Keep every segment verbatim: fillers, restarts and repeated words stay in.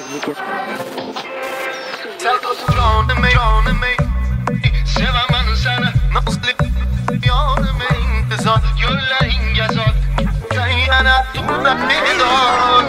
lekin sal to'sqonimay yonimay sevaman seni nozik yonimay intizor yo'llaringga zor yana turda bedor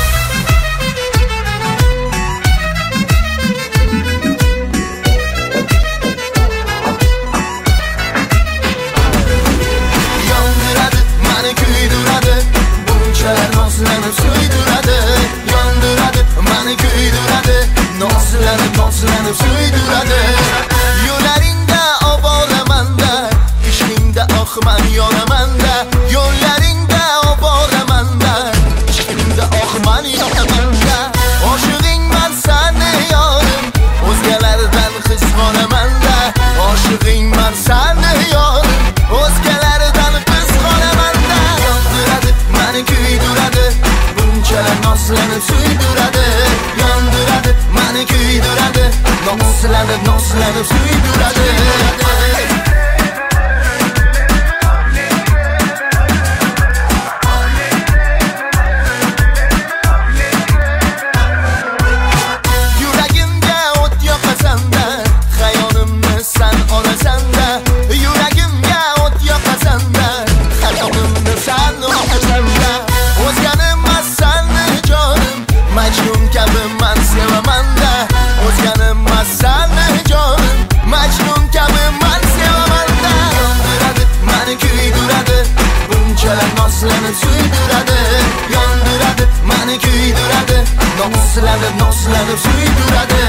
Noslanib suydiradi, yondiradi, mani kuydiradi. Noslanib, noslanib suydiradi. Yo'laringda oboramanda, ishingda oqman yoramanda. Yo'laringda oboramanda, ishingda oqman yoramanda. Oshig'ingman sani yorim, o'zgalardan his qolamanda. Oshig'ingman sani yorim, o'zgalardan his qolamanda. Yondiradi, mani kuydiradi. Bunchalar noslanib suydiradi, yondiradi, mani kuydiradi. Noslanib, noslanib suydiradi. Yuragimga o't yoqasanda, xayolimni san olasanda. Yuragimga o't yoqasanda, xayolimni san olasanda. O'zganim sani jonim, Majnun kabi man sevamanda. O'zganim sani jonim, Majnun kabi man sevamanda. Yondiradi, mani kuydiradi, bunchalar noslanib suydiradi. Yondiradi, mani kuydiradi, noslanib, noslanib suydiradi.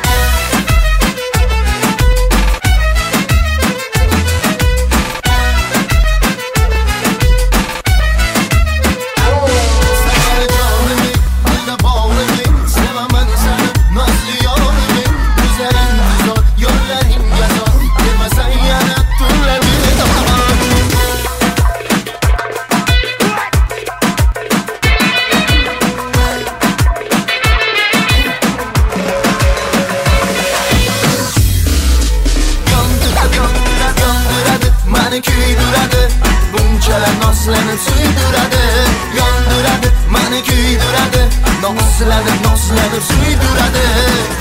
Bunchalar noslanib suydiradi, yondiradi, mani kuydiradi. Noslanib, noslanib suydiradi.